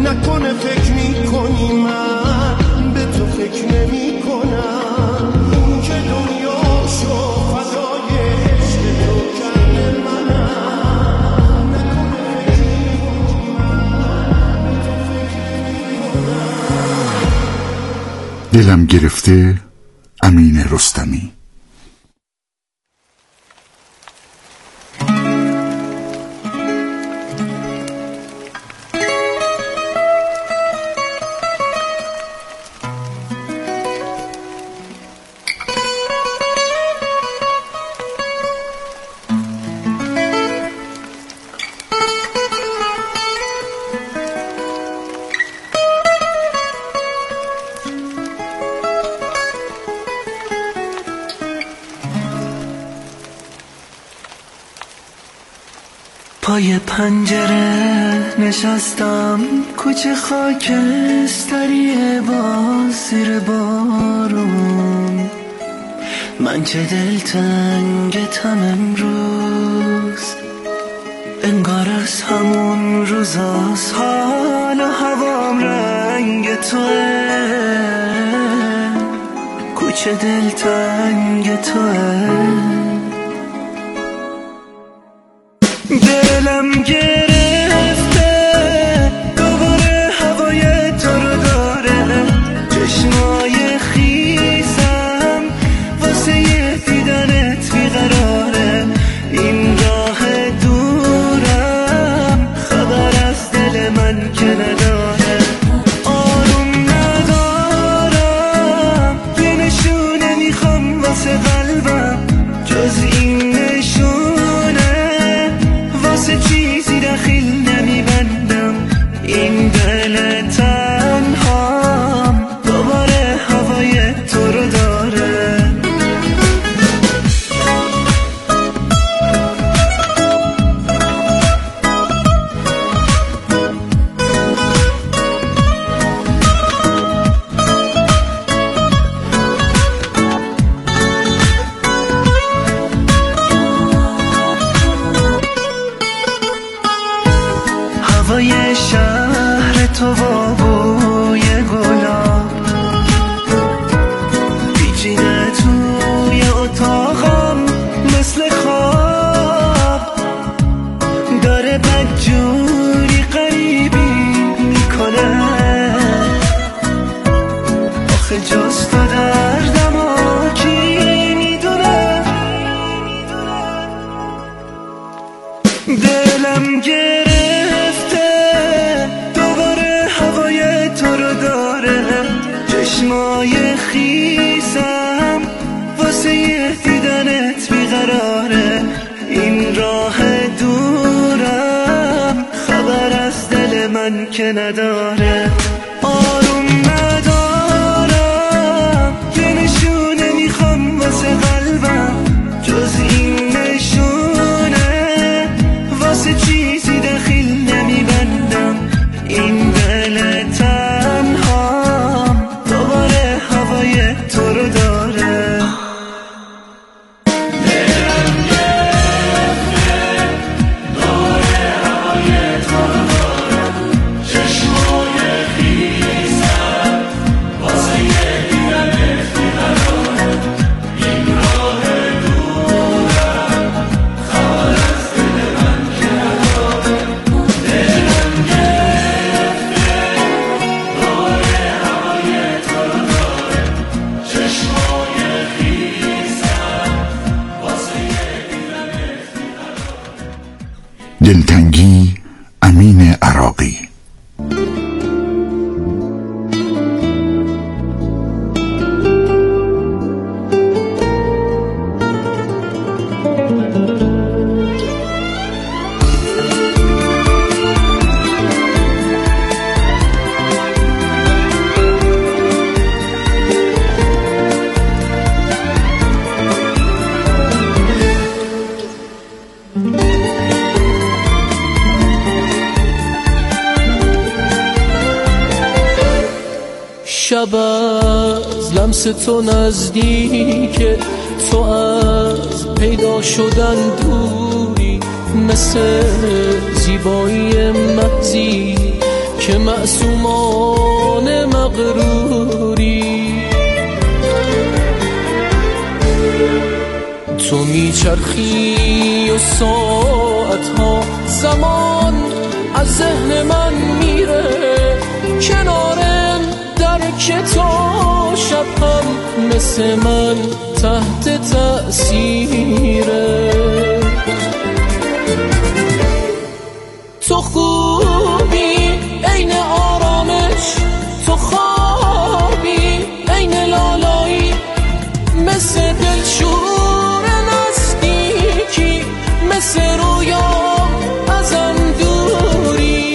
نکنه فکر میکنی من به تو فکر نمی کنم، اون که دنیا شو فدای عشق تو کرده منم. نکنه فکر میکنی من به تو فکر نمی کنم. دلم گرفته، امین رستمی. پای پنجره نشستم، کوچه خاکستریه باز زیر بارون. من چه دلتنگتم امروز، انگار از همون روزاست، حال و هوام رنگ توه، کوچه دلتنگ توه. دلم گرفته دوباره هوای تو رو داره، چشمای خیسم واسه یه دیدنت بیقراره. این راه دورم خبر از دل من که نداره، آروم ندارم، یه نشونه میخوام واسه قلبم جز این چیزی داخل نمیبندم. این دل تنهام دوباره هوای تو رو داره. هوای شهر تو با بوی گلاب پیچیده توی اتاقم مثل خواب، داره بدجوری غریبی میکنه. آخه جز تو دردم و کی میدونه. دلم گرفته دوباره هوای تو رو داره، چشمای خیسم واسه یه دیدنت بیقراره. این راه دورم خبر از دل من که نداره، آروم ندارم، یه نشونه میخوام واسه قلبم جز این نشونه، واسه چیزی داخل نمیبندم. این دل تنهام دوباره هوای تو رو داره. دلم گرفته دوباره هوای تو رو داره، چشمای خیسم واسه یه دیدنت بیقراره. این راه دورم خبر از دل من که نداره، دلم گرفته دوباره هوای تو رو داره، چشمای خیسم واسه یه دیدنت بیقراره. دلتنگی، امین عراقی. شب از لمس تو نزدیکه، تو از پیدا شدن دوری، مثل زیبایی محضی که معصومان مغروری. تو میچرخی و ساعتها زمان از ذهن من میره، کنارم در کتا شب هم مثل من تحت تأثیره. تو خوبی عین آرامش، تو خوابی عین لالایی، مثل دلشور نزدیکی، مثل رویا ازم دوری.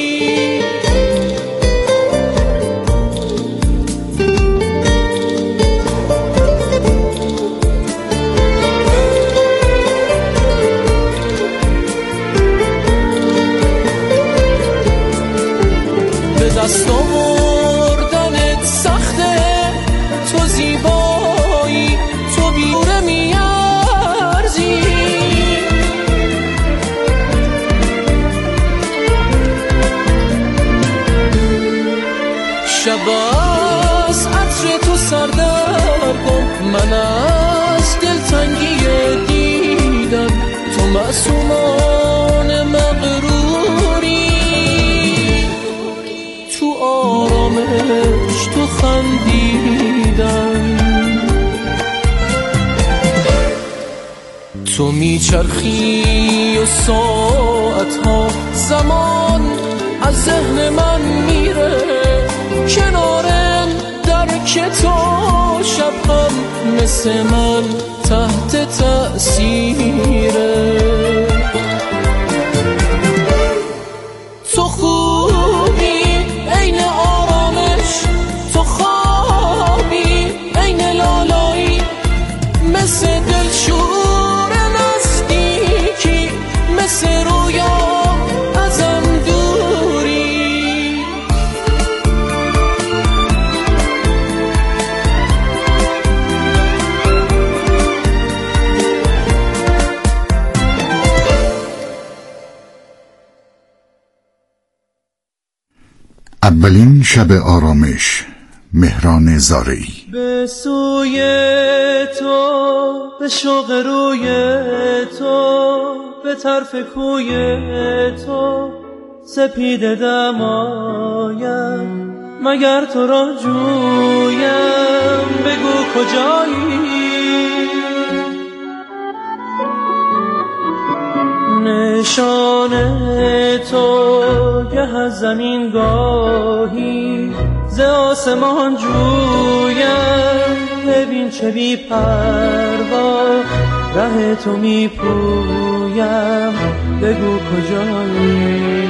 به دست آوردنت سخته، تو زیبایی، تو بیوره میارزی. شب از عطر تو سردرگم، من از دلتنگی دیدم، تو معصومان مغروری. تو آرامش تو خندیدن، تو میچرخی و ساعتها زمان از ذهن من میره، کنارم در کتا شب هم مثل من تحت تأثیره. تو خوبی عین آرامش، تو خوابی عین لالایی، مثل دلشور نزدیکی، مثل رویا ازم دوری. اولین شب آرامش، مهران زارعی. به سوی تو، به شوق روی تو، به طرف کوی تو سپیده دمایم، مگر تو را جویم، بگو کجایی. نشان تو گه از زمین گاهی ز آسمان جویم، ببین چه بی پروا ره تو می پویم، بگو کجایی.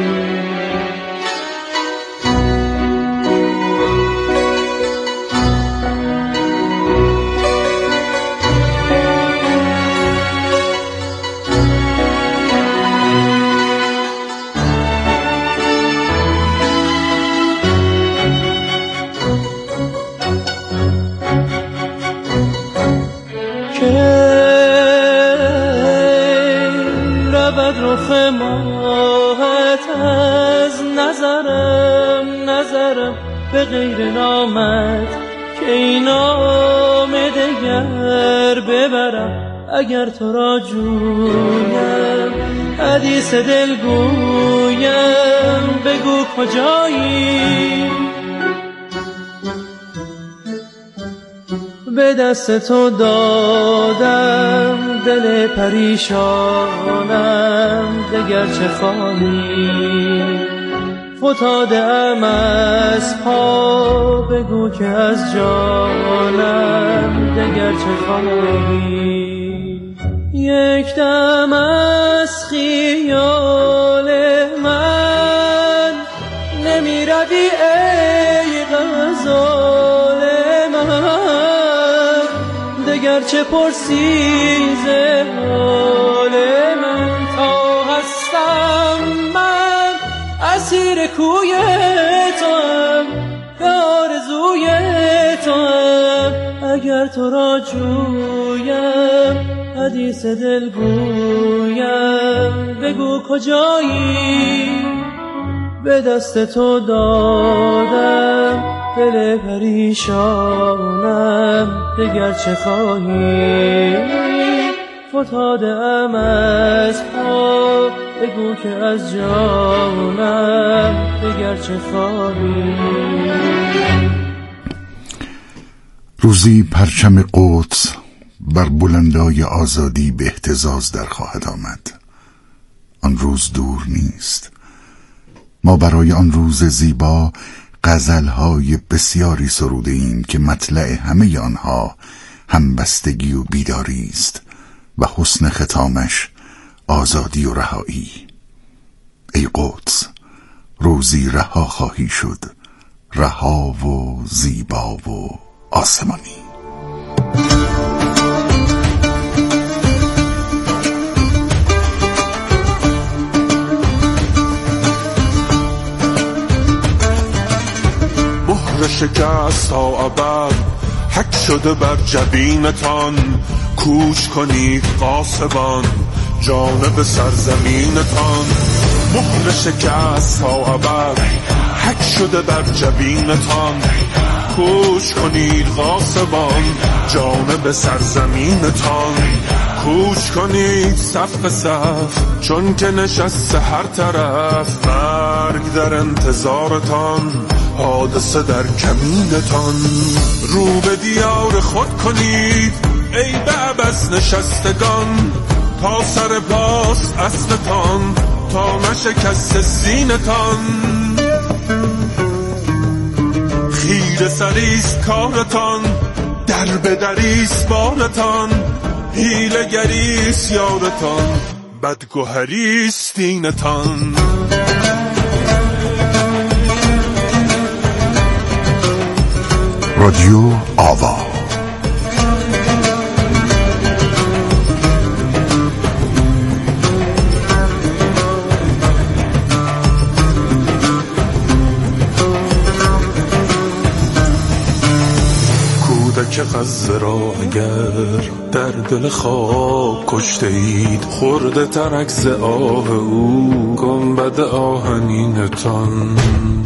رخ ماهت از نظرم به غیر نامت، که این نام دگر ببرم، اگر تو را جویم، حدیث دل گویم، بگو کجایی. به دست تو دادم دل پریشانم، دگر چه خواهی. فتاده ام از پا، بگو که از جانم دگر چه خواهی. یک دم از خیال من نمی روی ای غزال من، دگر چه پرسی ز حال من. تا هستم من اسیر کوی توام، به آرزوی توام، اگر تو را جویم، حدیث دل گویم، بگو کجایی. به دست تو دادم دل پریشانم، دگر چه خواهی؟ فتاده ام از پا، بگو که از جانم دگر چه خواهی؟ روزی پرچم قدس بر بلندای آزادی به اهتزاز در خواهد آمد. آن روز دور نیست. ما برای آن روز زیبا غزل‌های بسیاری سروده ایم که مطلع همه آنها همبستگی و بیداری است و حسن ختامش آزادی و رهایی. ای قدس، روزی رها خواهی شد، رها و زیبا و آسمانی. مهر شکست تا ابد حک شده بر جبینتان، کوچ کنید قاصبان جانب سرزمینتان. مهر شکست تا ابد حک شده بر جبینتان، کوچ کنید غاصبان جانب سرزمینتان. کوچ کنید صف به صف چون که نشسته هر طرف، مرگ در انتظارتان حادثه در کمینتان. رو به دیار خود کنید ای به عبث نشستگان، تا سر پاس اسبتان تا نشکست سینتان. خیره سریست کارتان، در به دریست بارتان، حیله گریست یارتان، بدگوهریست دینتان. رادیو آوا. کودک غزه را اگر در دل خواب کشته اید، خورده تر عکس آه او گنبد آهنینتان.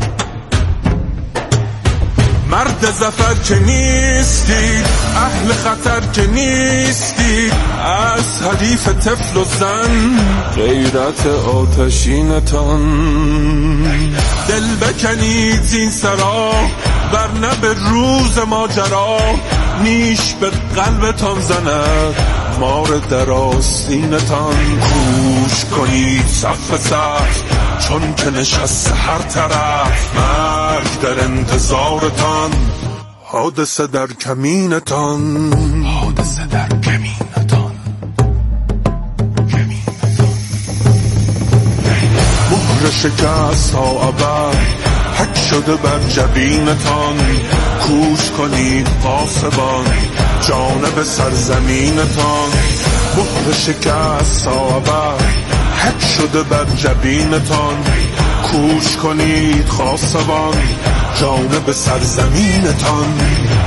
مرد زفر که نیستید، اهل خطر که نیستید، از حریف طفل و زن غیرت آتشینتان. دل بکنید زین سرا ورنه به روز ماجرا، نیش به قلبتان زند مار در آستینتان. کوش کنید صف صف چون که نشست هر طرف، مرگ در انتظارتان حادثه در کمینتان. حادثه در کمینتان. مهر شکست تا ابد حک شده بر جبینتان، کوچ کنید قاصبان جانب سرزمینتان. مهر شکست تا ابد حک شده بر جبینتان، کوچ کنید قاصبان جانب سرزمینتان.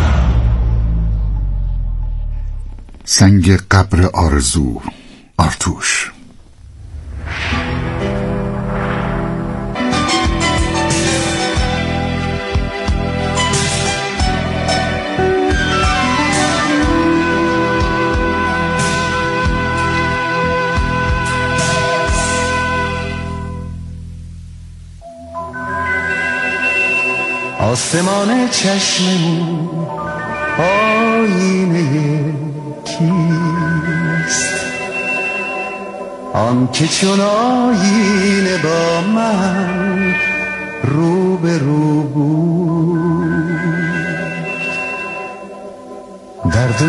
سنگ قبر آرزو، آرتوش. آسمان چشممون آینه کیست؟ آن که چون آینه با من رو به رو بود. درد و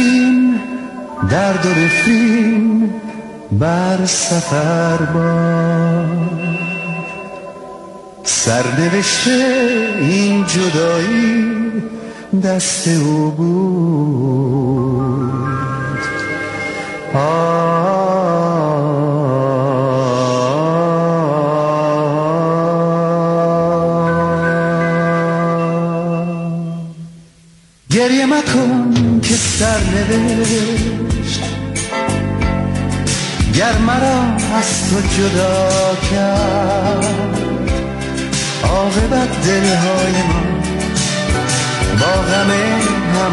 نفرین بر سفر باد، سرنوشته این جدایی دست او بود. گریه مکن که سرنوشت گر مرا از تو جدا کرد، عاقبت دلهای ما با غم هم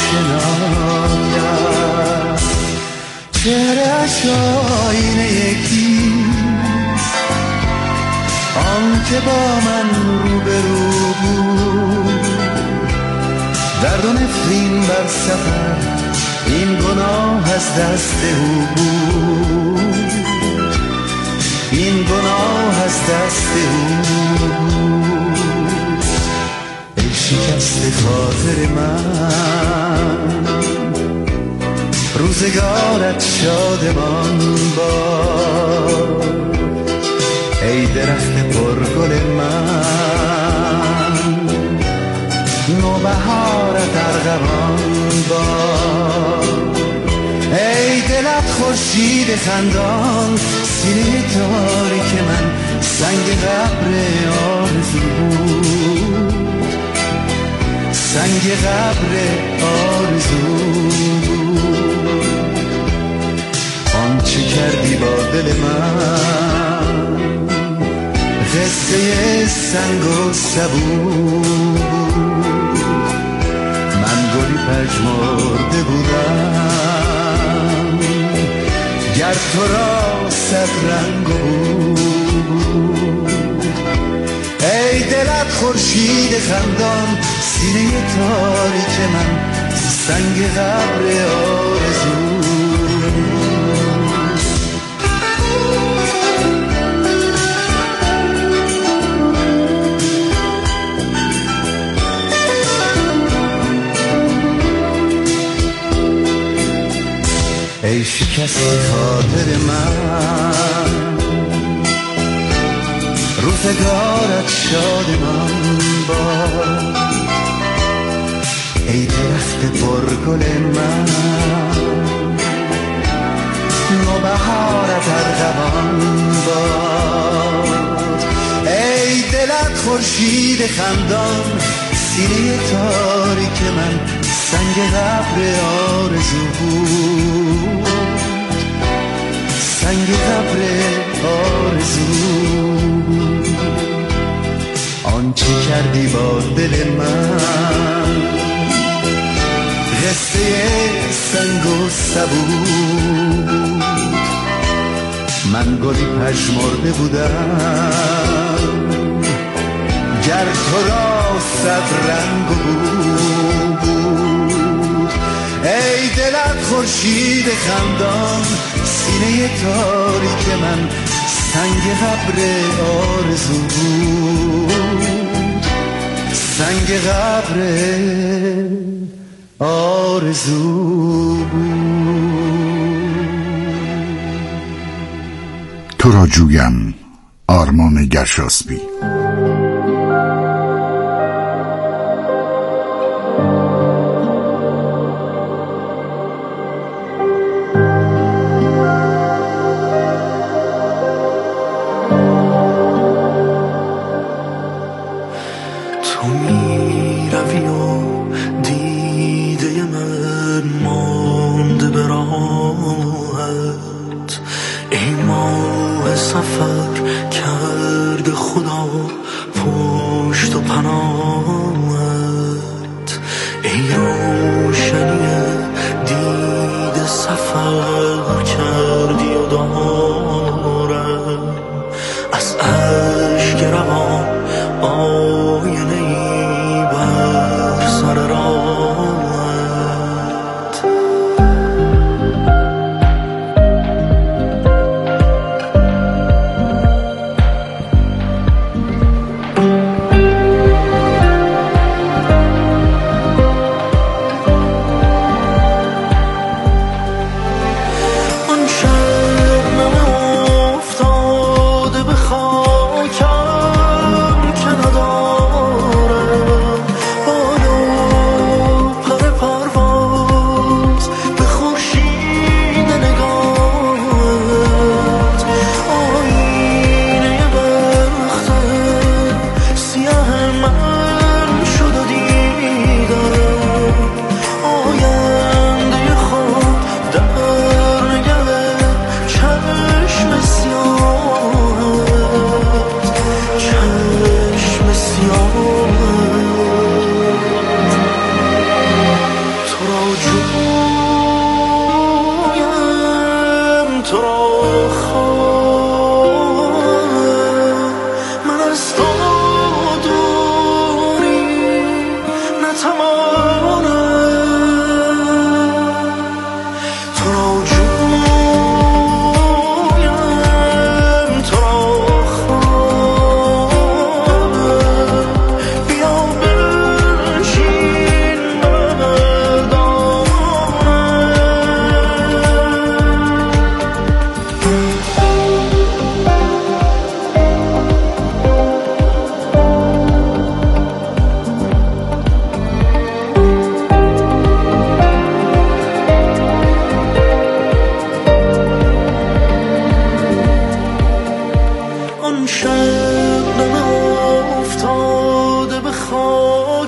آشنایم، چهره‌اش آینه یکیست، آن که با من روبرو بود. درد و نفرین بر سفر این گناه از دست او بود، این گناه از دست او بود. ای شکست خاطر من، روزگارت شادمان باد. ای درخت پرگل من، نوبهارت ارغوان باد. ای دلت خورشید خندان، سینه تاریک من سنگ قبر آرزو بود، سنگ قبر آرزو بود. آنچه کردی با دل من قصه سنگ و سبو بود. من گلی پژمرده بودم گر تو را صد رنگ بود. ای دلت خورشید خندان، سینه تاریک من سنگ قبر آرزو. ای شکست خاطر من، روزگارت شادمان باد. ای درخت پرگل من، نوبهارت ارغوان باد. ای دلت خورشید خندان، سینه تاریک من سنگ قبر آرزو بود، سنگ قبر آرزو بود. آنچه کردی با دل من قصه سنگ و سبو بود. من گلی پژمرده بودم گر تو را صد رنگ بود. ای دلت خورشید خندان، سینه تاریک من سنگ قبر آرزو بود، سنگ قبر آرزو بود. تو را جویم، آرمان گرشاسبی.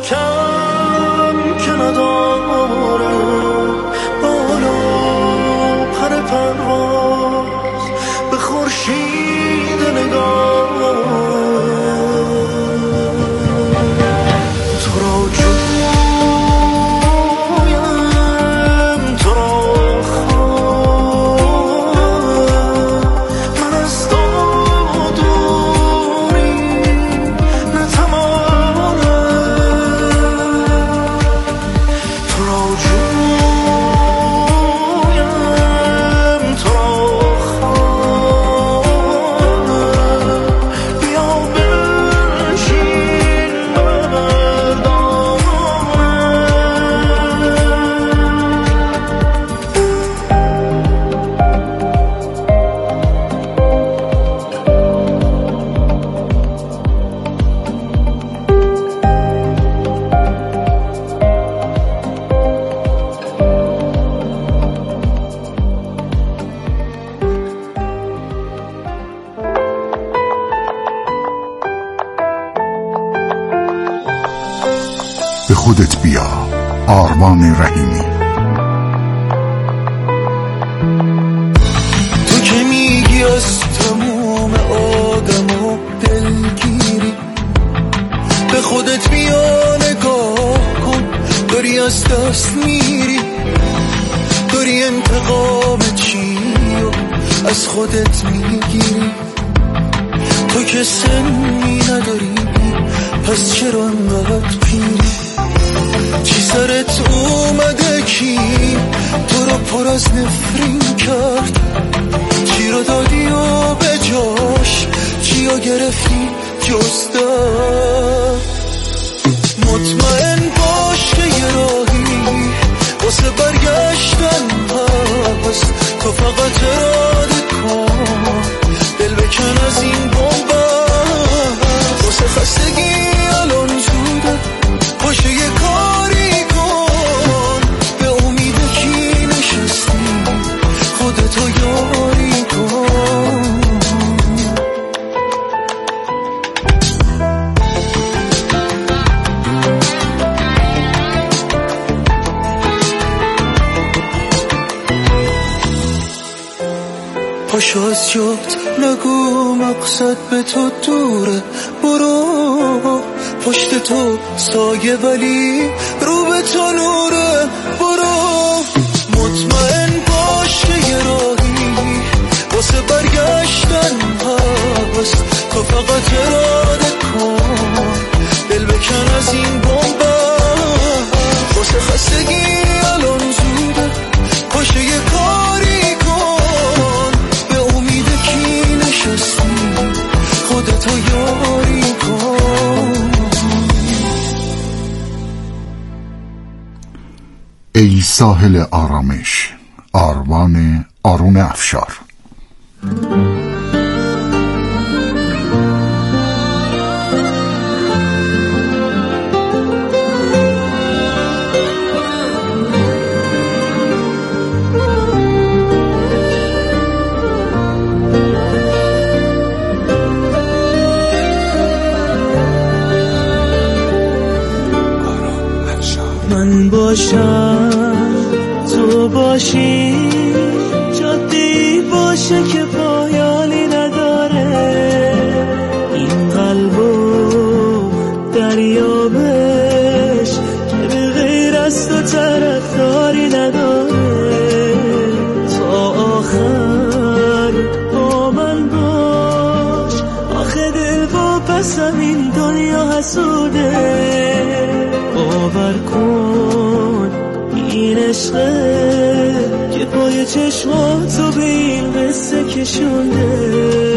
پاکم که نداره بالا پر پرواز به خورشید نگاه تو را جویم تو را خواهم من از تو دوری نتوانم تو را جویم تو را خواهم بیا بنشین بر به خودت بیا. آرمان رحیمی. تو که میگی از تموم آدم و دلگیری به خودت بیا نگاه کن داری از دست میری داری انتقام چی و از خودت میگیری تو که سنی نداری پس چرا انقدر پیری چی سرت اومده کی تو رو پر از نفرین کرد چی رو دادی و به جاش چی رو گرفتی جز درد مطمئن باش که یه راهی واسه برگشتن هست تو فقط اراده کن دل بکن از این بنبست واسه خستگی الان زوده باشه یه کاری کن به امید کی نشستی خودتو یاری کن پاشو از جات نگو مقصد به تو دوره برو پشت تو سایه ولی رو به تو نوره برو مطمئن باش که یه راهی واسه برگشتن هست تو فقط اراده کن دل بکن از این بنبست واسه خستگی الان زوده باشه یه کاری کن به امید کی نشستی خودتو یاری کن ای ساحل آرامش. آرون افشار. من باشم تو باشی جادی باشه که پایانی نداره این قلب و دریابش که به غیر از تو طرفداری نداره تا آخر با من باش آخه دل و پسم این دنیا حسوده باور کن این عشقه که پای چشماتو به این قصه کشونده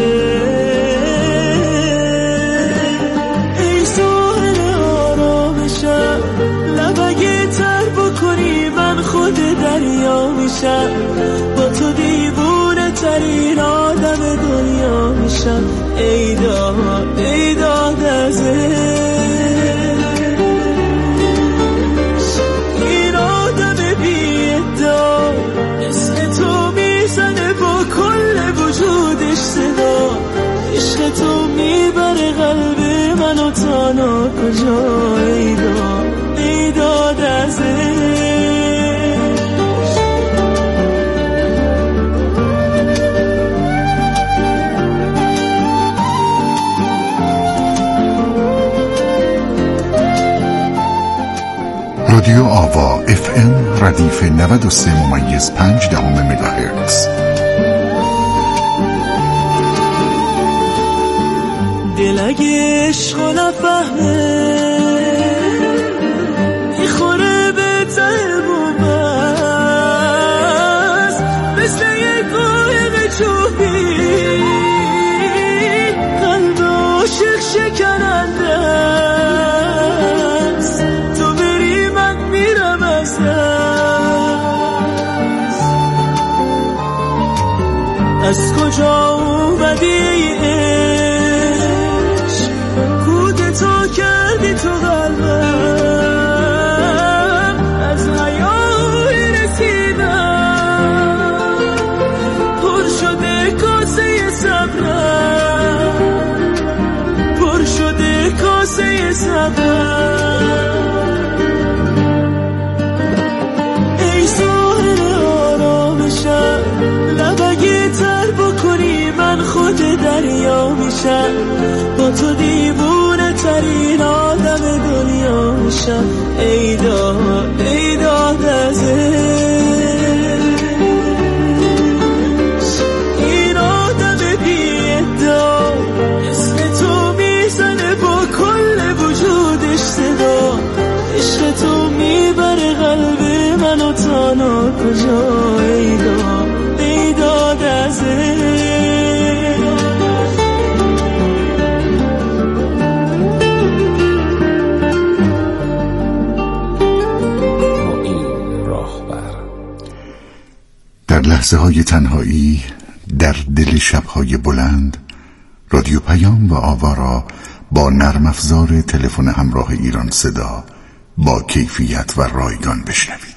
ای ساحل آرامشم لبگه تر بکنی من خود دریا میشم با تو دیوونه ترین آدم دنیا میشم ای داد از عشق تو میبره قلب منو تانا کجا ای دار رادیو آوا FM ردیف 93.5 مگاهرتز. دل اگه عشقو نفهمه میخوره به ته بومز، مثل یه قایق چوبی قلب عاشق شکننده است. تو بری من میرم از دست. از کجا اومدی تو کردی تو قلبم، از حیای رسیدم پر شده کاسه صبرم، پر شده کاسه صبرم. ای ساحل آرامشم، لبگی تر بکنی من خود دریا میشم، با تو دیوونه ترین آدم دنیا میشم. ای داد از این آدم بی ادعا، اسم تو میزنه با کل وجودش صدا. عشق تو میبره قلب منو تا ناکجا. ای داد از در لحظه های تنهایی، در دل شبهای بلند، رادیو پیام و آوا را با نرم افزار تلفن همراه ایران صدا با کیفیت و رایگان بشنوید.